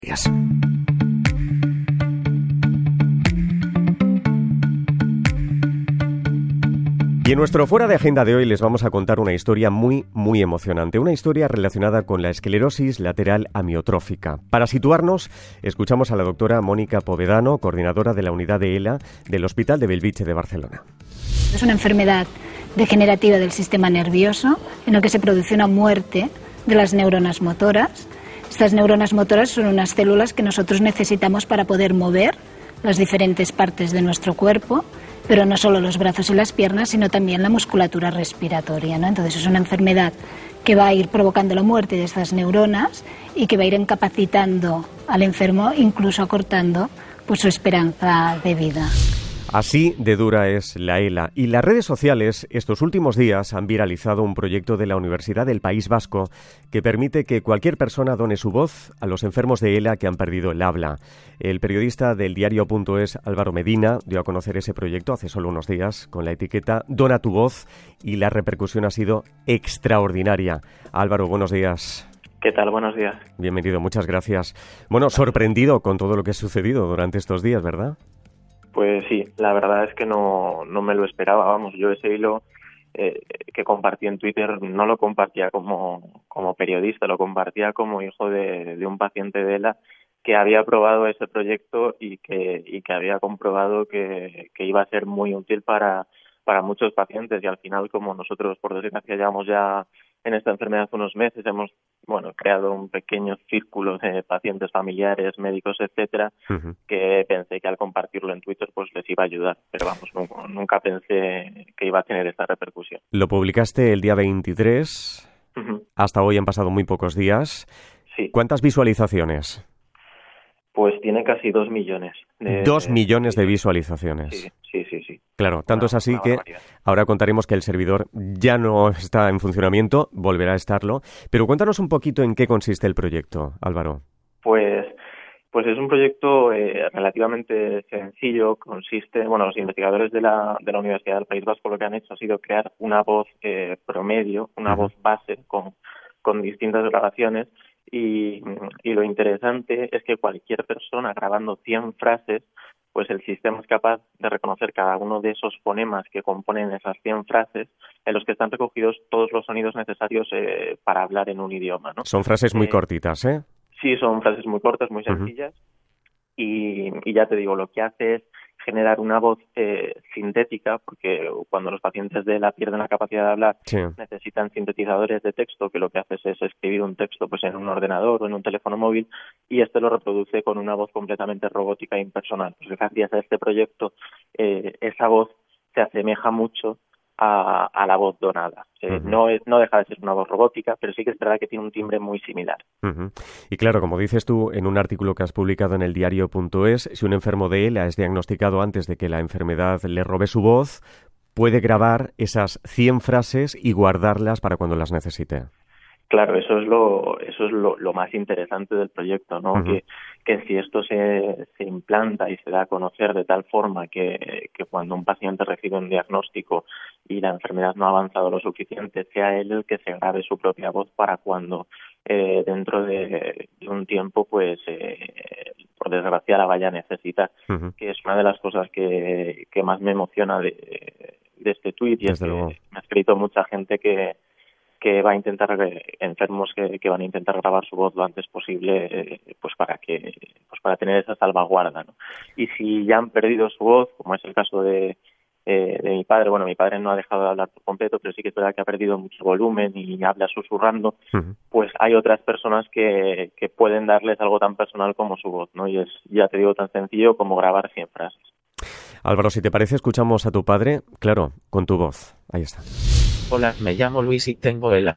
Y en nuestro Fuera de Agenda de hoy les vamos a contar una historia muy emocionante, una historia relacionada con la esclerosis lateral amiotrófica. Para situarnos, escuchamos a la doctora Mónica Povedano, coordinadora de la unidad de ELA del Hospital de Bellvitge de Barcelona. Es una enfermedad degenerativa del sistema nervioso en la que se produce una muerte de las neuronas motoras. Estas neuronas motoras son unas células que nosotros necesitamos para poder mover las diferentes partes de nuestro cuerpo, pero no solo los brazos y las piernas, sino también la musculatura respiratoria, ¿no? Entonces es una enfermedad que va a ir provocando la muerte de estas neuronas y que va a ir incapacitando al enfermo, incluso acortando pues, su esperanza de vida. Así de dura es la ELA. Y las redes sociales estos últimos días han viralizado un proyecto de la Universidad del País Vasco que permite que cualquier persona done su voz a los enfermos de ELA que han perdido el habla. El periodista del diario.es, Álvaro Medina, dio a conocer ese proyecto hace solo unos días con la etiqueta Dona tu voz y la repercusión ha sido extraordinaria. Álvaro, buenos días. ¿Qué tal? Buenos días. Bienvenido, muchas gracias. Bueno, sorprendido con todo lo que ha sucedido durante estos días, ¿verdad? Pues sí, la verdad es que no me lo esperaba. Vamos, yo ese hilo que compartí en Twitter no lo compartía como periodista, lo compartía como hijo de un paciente de ELA que había probado ese proyecto y que había comprobado que iba a ser muy útil para muchos pacientes. Y al final, como nosotros, por desgracia, llevamos ya en esta enfermedad unos meses, hemos creado un pequeño círculo de pacientes familiares, médicos, etcétera, que pensé que al compartirlo en Twitter pues les iba a ayudar, pero vamos, nunca pensé que iba a tener esta repercusión. Lo publicaste el día 23, hasta hoy han pasado muy pocos días. Sí. ¿Cuántas visualizaciones? Pues tiene casi 2 millones. 2 millones de visualizaciones. Sí. Claro, tanto es así que ahora contaremos que el servidor ya no está en funcionamiento, volverá a estarlo. Pero cuéntanos un poquito en qué consiste el proyecto, Álvaro. Pues es un proyecto relativamente sencillo. Consiste, los investigadores de la Universidad del País Vasco lo que han hecho ha sido crear una voz promedio, una voz base con distintas grabaciones. Y lo interesante es que cualquier persona grabando 100 frases, pues el sistema es capaz de reconocer cada uno de esos fonemas que componen esas 100 frases en los que están recogidos todos los sonidos necesarios para hablar en un idioma, ¿no? Son frases muy cortitas, ¿eh? Sí, son frases muy cortas, muy sencillas. Y ya te digo, lo que hace es generar una voz sintética, porque cuando los pacientes de ELA pierden la capacidad de hablar, necesitan sintetizadores de texto, que lo que haces es escribir un texto pues en un ordenador o en un teléfono móvil, y este lo reproduce con una voz completamente robótica e impersonal. Pues gracias a este proyecto, esa voz se asemeja mucho a la voz donada. No deja de ser una voz robótica, pero sí que es verdad que tiene un timbre muy similar. Y claro, como dices tú en un artículo que has publicado en el diario.es, si un enfermo de ELA es diagnosticado antes de que la enfermedad le robe su voz, puede grabar esas 100 frases y guardarlas para cuando las necesite. Claro, eso es lo más interesante del proyecto, ¿no? Que si esto se implanta y se da a conocer de tal forma que cuando un paciente recibe un diagnóstico y la enfermedad no ha avanzado lo suficiente, sea él el que se grabe su propia voz para cuando dentro de un tiempo, pues por desgracia la vaya a necesitar, que es una de las cosas que más me emociona de este tuit, y es que me ha escrito mucha gente que va a intentar, enfermos que van a intentar grabar su voz lo antes posible, para tener esa salvaguarda, ¿no? Y si ya han perdido su voz, como es el caso de mi padre, mi padre no ha dejado de hablar por completo, pero sí que es verdad que ha perdido mucho volumen y habla susurrando, pues hay otras personas que pueden darles algo tan personal como su voz, ¿no? Y es, ya te digo, tan sencillo como grabar 100 frases. Álvaro, si te parece, escuchamos a tu padre, claro, con tu voz. Ahí está. Hola, me llamo Luis y tengo ELA.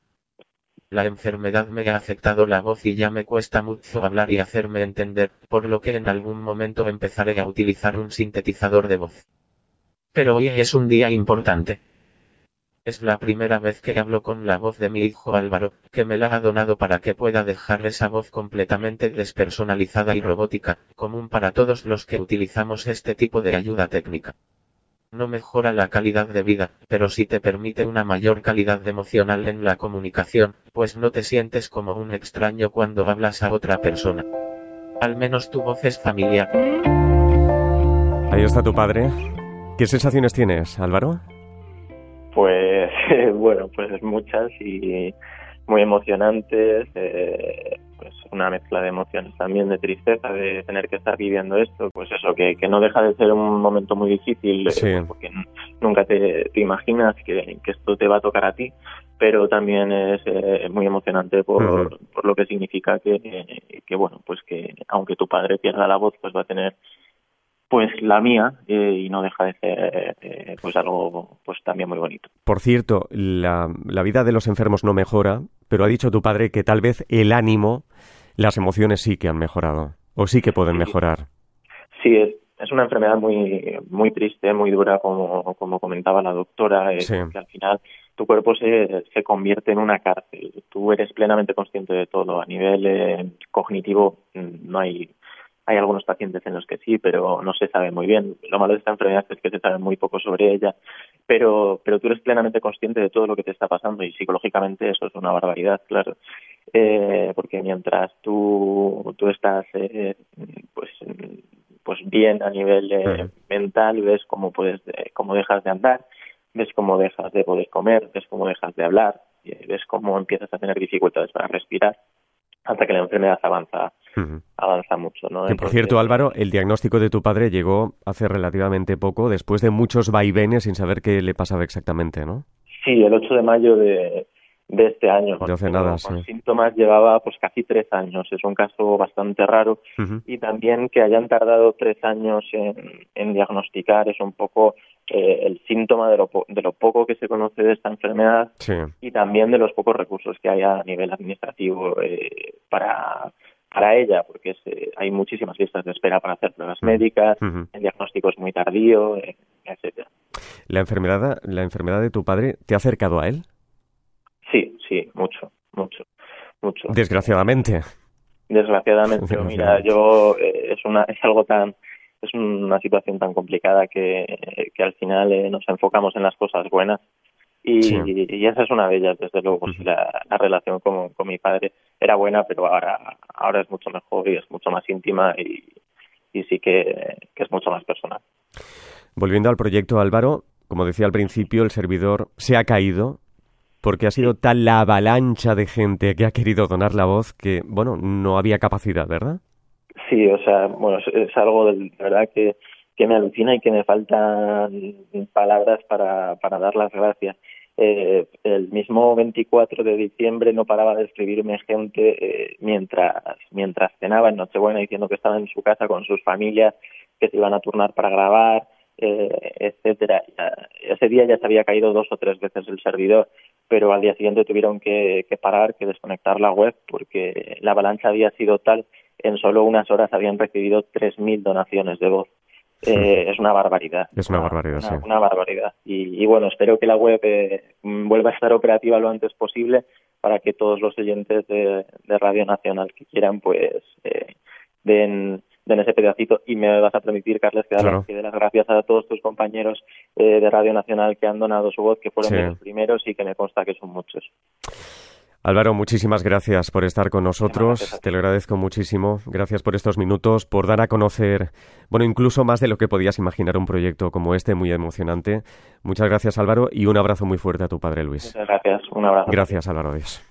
La enfermedad me ha afectado la voz y ya me cuesta mucho hablar y hacerme entender, por lo que en algún momento empezaré a utilizar un sintetizador de voz. Pero hoy es un día importante. Es la primera vez que hablo con la voz de mi hijo Álvaro, que me la ha donado para que pueda dejar esa voz completamente despersonalizada y robótica, común para todos los que utilizamos este tipo de ayuda técnica. No mejora la calidad de vida, pero sí te permite una mayor calidad emocional en la comunicación, pues no te sientes como un extraño cuando hablas a otra persona. Al menos tu voz es familiar. Ahí está tu padre. ¿Qué sensaciones tienes, Álvaro? Pues bueno, pues muchas y muy emocionantes, pues una mezcla de emociones también, de tristeza de tener que estar viviendo esto, pues eso, que no deja de ser un momento muy difícil, sí. Porque nunca te imaginas que esto te va a tocar a ti, pero también es muy emocionante por lo que significa que bueno, pues que aunque tu padre pierda la voz, pues va a tener pues la mía, y no deja de ser pues algo pues también muy bonito. Por cierto, la vida de los enfermos no mejora, pero ha dicho tu padre que tal vez el ánimo, las emociones sí que han mejorado, o sí que pueden mejorar. Sí, es una enfermedad muy triste, muy dura, como comentaba la doctora, sí. Que al final tu cuerpo se convierte en una cárcel. Tú eres plenamente consciente de todo. A nivel cognitivo no hay algunos pacientes en los que sí, pero no se sabe muy bien. Lo malo de esta enfermedad es que se sabe muy poco sobre ella, pero tú eres plenamente consciente de todo lo que te está pasando y psicológicamente eso es una barbaridad, claro. Porque mientras tú estás pues bien a nivel mental, ves cómo dejas de andar, ves cómo dejas de poder comer, ves cómo dejas de hablar, ves cómo empiezas a tener dificultades para respirar, hasta que la enfermedad avanza mucho, ¿no? Que por cierto, Álvaro, el diagnóstico de tu padre llegó hace relativamente poco, después de muchos vaivenes sin saber qué le pasaba exactamente, ¿no? Sí, el 8 de mayo de este año. No hace nada, con síntomas llevaba pues casi 3 años. Es un caso bastante raro y también que hayan tardado 3 años en diagnosticar es un poco el síntoma de lo poco que se conoce de esta enfermedad, sí. Y también de los pocos recursos que hay a nivel administrativo para ella, porque hay muchísimas listas de espera para hacer pruebas médicas, el diagnóstico es muy tardío, etcétera. ¿La enfermedad de tu padre te ha acercado a él? Sí, mucho. Desgraciadamente, pero mira, es una situación tan complicada que al final nos enfocamos en las cosas buenas y esa es una de ellas, desde luego. Sí, la relación con mi padre era buena, pero ahora es mucho mejor y es mucho más íntima y sí que es mucho más personal. Volviendo al proyecto, Álvaro, como decía al principio, el servidor se ha caído porque ha sido tal la avalancha de gente que ha querido donar la voz que, bueno, no había capacidad, ¿verdad? Sí, o sea, bueno, es algo de verdad que me alucina y que me faltan palabras para dar las gracias. El mismo 24 de diciembre no paraba de escribirme gente mientras cenaba en Nochebuena, diciendo que estaba en su casa con sus familias, que se iban a turnar para grabar, etcétera. Ese día ya se había caído 2 o 3 veces el servidor, pero al día siguiente tuvieron que parar, que desconectar la web, porque la avalancha había sido tal, en solo unas horas habían recibido 3.000 donaciones de voz. Es una barbaridad. Es una barbaridad, sí. Una barbaridad. Y bueno, espero que la web vuelva a estar operativa lo antes posible para que todos los oyentes de Radio Nacional que quieran, pues, den ese pedacito. Y me vas a permitir, Carles, que de las gracias a todos tus compañeros de Radio Nacional que han donado su voz, que fueron de los primeros y que me consta que son muchos. Álvaro, muchísimas gracias por estar con nosotros, te lo agradezco muchísimo, gracias por estos minutos, por dar a conocer, bueno, incluso más de lo que podías imaginar un proyecto como este, muy emocionante. Muchas gracias, Álvaro, y un abrazo muy fuerte a tu padre, Luis. Muchas gracias, un abrazo. Gracias, Álvaro, adiós.